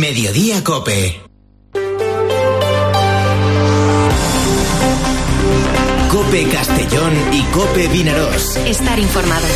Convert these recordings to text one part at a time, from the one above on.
Mediodía COPE. COPE Castellón y COPE Vinaròs. Estar informado.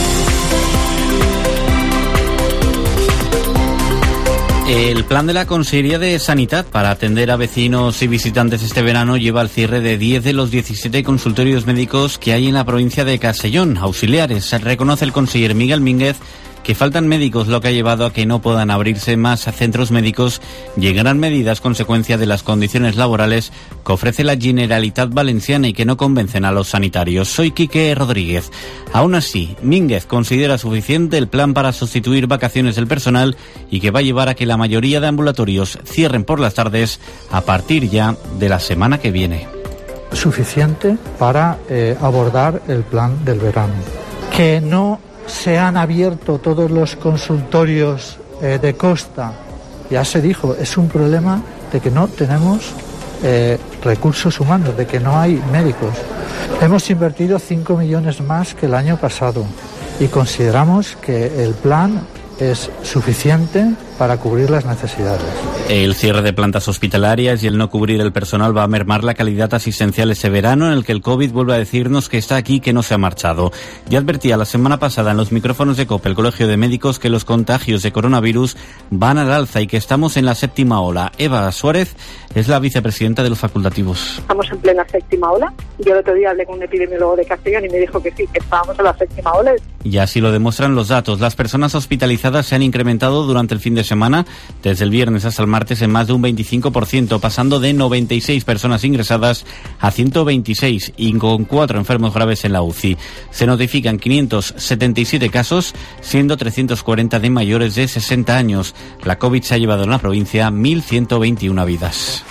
El plan de la Consellería de Sanidad para atender a vecinos y visitantes este verano lleva al cierre de 10 de los 17 consultorios médicos que hay en la provincia de Castellón, auxiliares. Reconoce el conseller Miguel Mínguez que faltan médicos, lo que ha llevado a que no puedan abrirse más centros médicos y en gran medida es consecuencia de las condiciones laborales que ofrece la Generalitat Valenciana y que no convencen a los sanitarios. Soy Quique Rodríguez. Aún así, Mínguez considera suficiente el plan para sustituir vacaciones del personal y que va a llevar a que la mayoría de ambulatorios cierren por las tardes a partir ya de la semana que viene. Suficiente para abordar el plan del verano. Que no se han abierto todos los consultorios de costa. Ya se dijo, es un problema de que no tenemos recursos humanos, de que no hay médicos. Hemos invertido 5 millones más que el año pasado y consideramos que el plan es suficiente para cubrir las necesidades. El cierre de plantas hospitalarias y el no cubrir el personal va a mermar la calidad asistencial ese verano, en el que el COVID vuelve a decirnos que está aquí, que no se ha marchado. Ya advertía la semana pasada en los micrófonos de COPE el Colegio de Médicos que los contagios de coronavirus van al alza y que estamos en la séptima ola. Eva Suárez es la vicepresidenta de los facultativos. Estamos en plena séptima ola. Yo el otro día hablé con un epidemiólogo de Castellón y me dijo que sí, que estábamos en la séptima ola. Y así lo demuestran los datos. Las personas hospitalizadas se han incrementado durante el fin de semana, desde el viernes hasta el martes, en más de un 25%, pasando de 96 personas ingresadas a 126 y con 4 enfermos graves en la UCI. Se notifican 577 casos, siendo 340 de mayores de 60 años. La COVID se ha llevado en la provincia 1.121 vidas.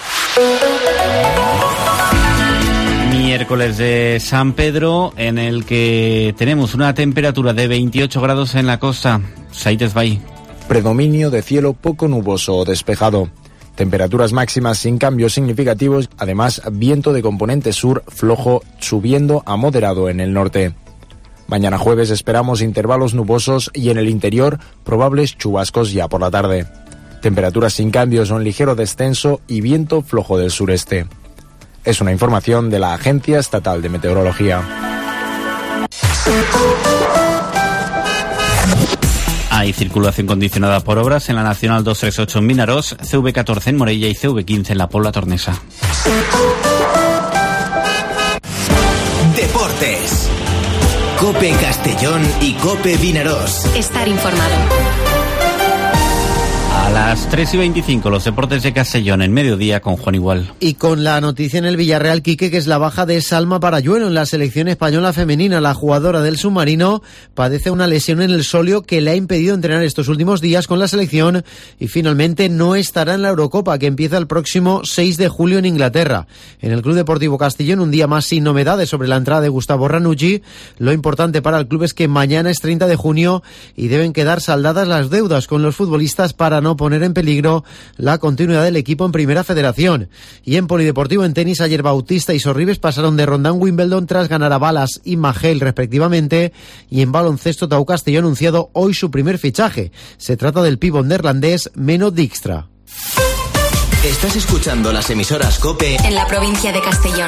Miércoles de San Pedro, en el que tenemos una temperatura de 28 grados en la costa. Saites Bay. Predominio de cielo poco nuboso o despejado. Temperaturas máximas sin cambios significativos, además viento de componente sur flojo subiendo a moderado en el norte. Mañana jueves esperamos intervalos nubosos y en el interior probables chubascos ya por la tarde. Temperaturas sin cambios o en ligero descenso y viento flojo del sureste. Es una información de la Agencia Estatal de Meteorología. Hay circulación condicionada por obras en la Nacional 238 en Vinaròs, CV14 en Morella y CV15 en la Pobla Tornesa. Deportes. COPE Castellón y COPE Vinaròs. Estar informado. A las 3:25, los deportes de Castellón en mediodía con Juan Igual. Y con la noticia en el Villarreal, Quique, que es la baja de Salma Parayuelo en la selección española femenina. La jugadora del submarino padece una lesión en el sóleo que le ha impedido entrenar estos últimos días con la selección y finalmente no estará en la Eurocopa, que empieza el próximo 6 de julio en Inglaterra. En el Club Deportivo Castellón, un día más sin novedades sobre la entrada de Gustavo Ranucci. Lo importante para el club es que mañana es 30 de junio y deben quedar saldadas las deudas con los futbolistas para no poner en peligro la continuidad del equipo en Primera Federación. Y en polideportivo, en tenis, ayer Bautista y Sorribes pasaron de ronda en Wimbledon tras ganar a Balas y Magel respectivamente, y en baloncesto Tau Castelló ha anunciado hoy su primer fichaje. Se trata del pívot neerlandés Menno Dijkstra. Estás escuchando las emisoras COPE en la provincia de Castellón.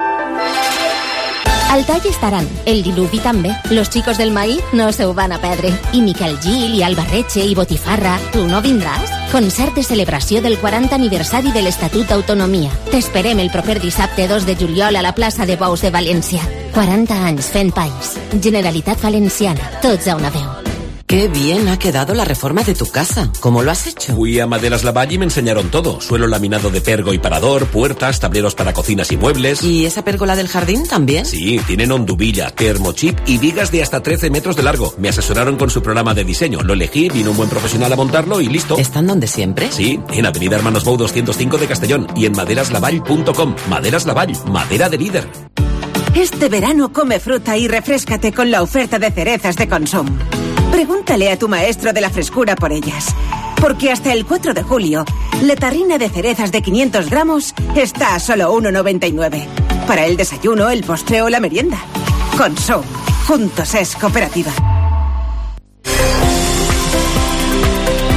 Al tall estaran el Diluvi també. Los chicos del maíz no se ho van a perdre. I Miquel Gil, i Alba Reche, i Botifarra. Tu no vindràs? Concert de celebració del 40 aniversari de l'Estatut d'Autonomia. T'esperem el proper dissabte 2 de juliol a la plaça de Bous de València. 40 anys fent país. Generalitat Valenciana. Tots a una veu. Qué bien ha quedado la reforma de tu casa. ¿Cómo lo has hecho? Fui a Maderas Lavalle y me enseñaron todo. Suelo laminado de pergo y parador, puertas, tableros para cocinas y muebles. ¿Y esa pérgola del jardín también? Sí, tienen hondubilla, termochip y vigas de hasta 13 metros de largo. Me asesoraron con su programa de diseño. Lo elegí, vino un buen profesional a montarlo y listo. ¿Están donde siempre? Sí, en Avenida Hermanos Bou 205 de Castellón y en maderaslavall.com. Maderas Lavall, madera de líder. Este verano come fruta y refréscate con la oferta de cerezas de Consum. Pregúntale a tu maestro de la frescura por ellas. Porque hasta el 4 de julio, la tarrina de cerezas de 500 gramos está a solo 1,99. Para el desayuno, el postre o la merienda. Consum. Juntos es cooperativa.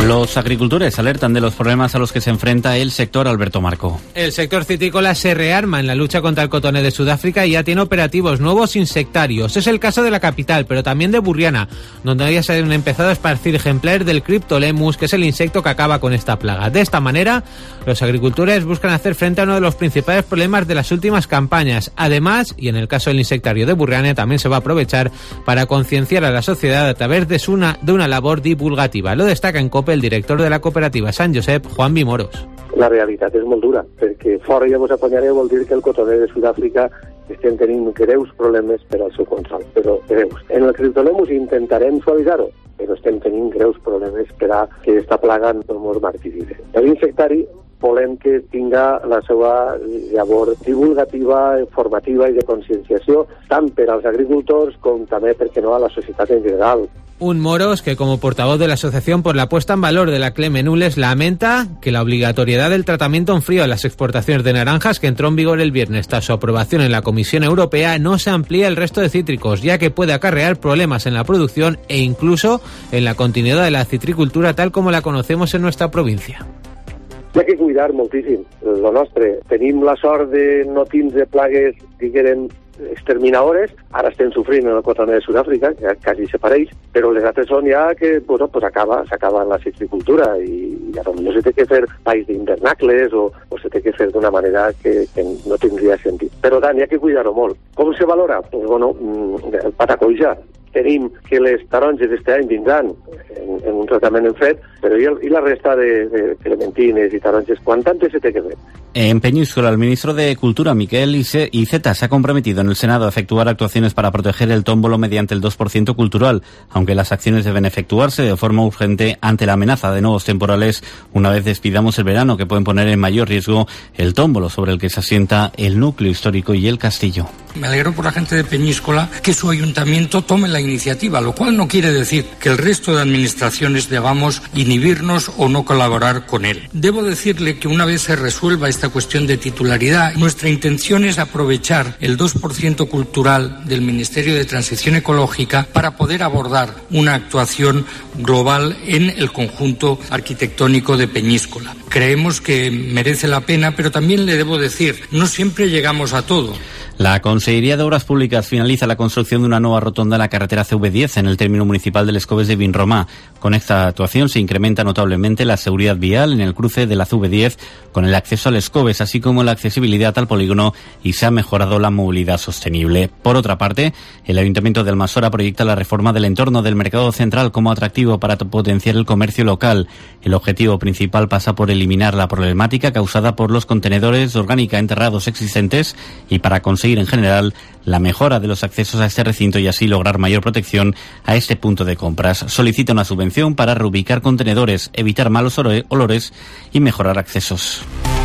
Los agricultores alertan de los problemas a los que se enfrenta el sector. Alberto Marco. El sector citrícola se rearma en la lucha contra el cotonés de Sudáfrica y ya tiene operativos nuevos insectarios. Es el caso de la capital, pero también de Burriana, donde ya se han empezado a esparcir ejemplares del Cryptolemus, que es el insecto que acaba con esta plaga. De esta manera, los agricultores buscan hacer frente a uno de los principales problemas de las últimas campañas. Además, y en el caso del insectario de Burriana, también se va a aprovechar para concienciar a la sociedad a través de una labor divulgativa. Lo destaca en COPE el director de la cooperativa Sant Josep, Juan Moros. La realitat és molt dura, perquè fora ja vos apanyareu vol dir que el cotoner de Sud-àfrica estem tenint greus problemes per al seu control, però greus. En el Cryptolemus intentarem suavitzar-ho, però estem tenint greus problemes per a que aquesta plaga no ens martiritzi. L'insectari volem que tinga la seva labor divulgativa, formativa i de conscienciació, tant per als agricultors com també, per què no, a la societat en general. Un Moros que, como portavoz de la Asociación por la Puesta en Valor de la Cleme Nules, lamenta que la obligatoriedad del tratamiento en frío a las exportaciones de naranjas, que entró en vigor el viernes tras su aprobación en la Comisión Europea, no se amplíe al resto de cítricos, ya que puede acarrear problemas en la producción e incluso en la continuidad de la citricultura tal como la conocemos en nuestra provincia. Hi ha que cuidar moltíssim lo nostre. Tenim la sort de no tindre plagues, diguem, exterminadores. Ara estem sofrint en el cotoner de Sud-àfrica, que quasi se pareix, però les altres són ja que s'acaba la citricultura i potser se té que fer valls d'hivernacles o se té que fer d'una manera que no tindria sentit. Però tant, hi ha que cuidar-ho molt. Com se valora? Pues, bueno, el patacoija. Tenim que les taronges este any vindran en un tratament en fred, però i la resta de clementines i taronges, quan tantes se té que fer? En Peñíscola, el ministro de Cultura, Miquel Iceta, se ha comprometido en el Senado a efectuar actuaciones para proteger el tómbolo mediante el 2% cultural, aunque las acciones deben efectuarse de forma urgente ante la amenaza de nuevos temporales una vez despidamos el verano, que pueden poner en mayor riesgo el tómbolo sobre el que se asienta el núcleo histórico y el castillo. Me alegro por la gente de Peñíscola que su ayuntamiento tome la iniciativa, lo cual no quiere decir que el resto de administraciones debamos inhibirnos o no colaborar con él. Debo decirle que una vez se resuelva esta cuestión de titularidad, nuestra intención es aprovechar el 2% cultural del Ministerio de Transición Ecológica para poder abordar una actuación global en el conjunto arquitectónico de Peñíscola. Creemos que merece la pena, pero también le debo decir, no siempre llegamos a todo. La Consejería de Obras Públicas finaliza la construcción de una nueva rotonda en la carretera CV10 en el término municipal del Escobes de Vinromà. Con esta actuación se incrementa notablemente la seguridad vial en el cruce de la CV10 con el acceso al Escobes, así como la accesibilidad al polígono, y se ha mejorado la movilidad sostenible. Por otra parte, el Ayuntamiento de Almassora proyecta la reforma del entorno del mercado central como atractivo para potenciar el comercio local. El objetivo principal pasa por eliminar la problemática causada por los contenedores orgánica enterrados existentes y para conseguir en general la mejora de los accesos a este recinto y así lograr mayor protección a este punto de compras. Solicita una subvención para reubicar contenedores, evitar malos olores y mejorar accesos.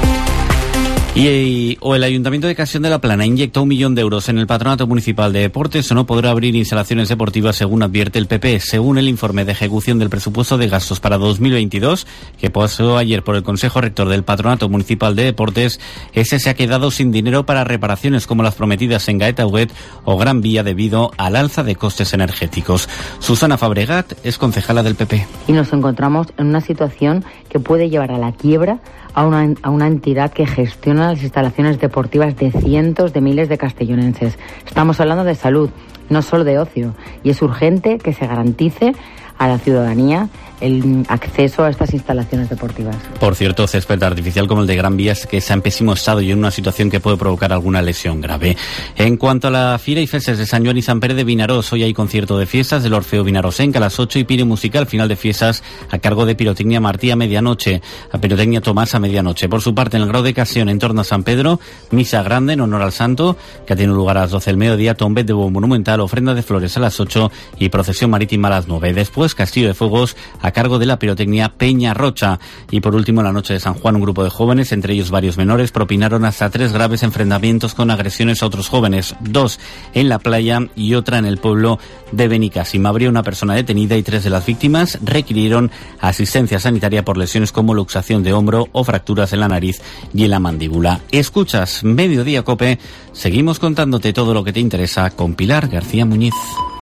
O el Ayuntamiento de Castellón de la Plana inyecta 1 millón de euros en el Patronato Municipal de Deportes o no podrá abrir instalaciones deportivas, según advierte el PP. Según el informe de ejecución del presupuesto de gastos para 2022, que pasó ayer por el Consejo Rector del Patronato Municipal de Deportes, ese se ha quedado sin dinero para reparaciones como las prometidas en Gaeta Huguet o Gran Vía debido al alza de costes energéticos. Susana Fabregat es concejala del PP. Y nos encontramos en una situación que puede llevar a la quiebra a una entidad que gestiona las instalaciones deportivas de cientos de miles de castellonenses. Estamos hablando de salud, no solo de ocio, y es urgente que se garantice a la ciudadanía el acceso a estas instalaciones deportivas. Por cierto, césped artificial como el de Gran Vía es que está en pésimo estado y en una situación que puede provocar alguna lesión grave. En cuanto a la Fira y Festes de San Joan y San Pere de Vinarós, hoy hay concierto de fiestas del Orfeo Vinarosenca a las 8 y pire musical final de fiestas a cargo de Pirotecnia Martí a medianoche, a Pirotecnia Tomás a medianoche. Por su parte, en el Grau de Castellón en torno a San Pedro, misa grande en honor al santo, que tiene lugar a las 12 del mediodía, tombet de bombo monumental, ofrenda de flores a las 8 y procesión marítima a las 9. Después, castillo de fuegos a cargo de la Pirotecnia Peña Rocha. Y por último, en la noche de San Juan, un grupo de jóvenes, entre ellos varios menores, propinaron hasta 3 graves enfrentamientos con agresiones a otros jóvenes, 2 en la playa y otra en el pueblo de Benicàssim. Habría una persona detenida y 3 de las víctimas requirieron asistencia sanitaria por lesiones como luxación de hombro o fracturas en la nariz y en la mandíbula. Escuchas Mediodía Cope, seguimos contándote todo lo que te interesa con Pilar García Muñiz.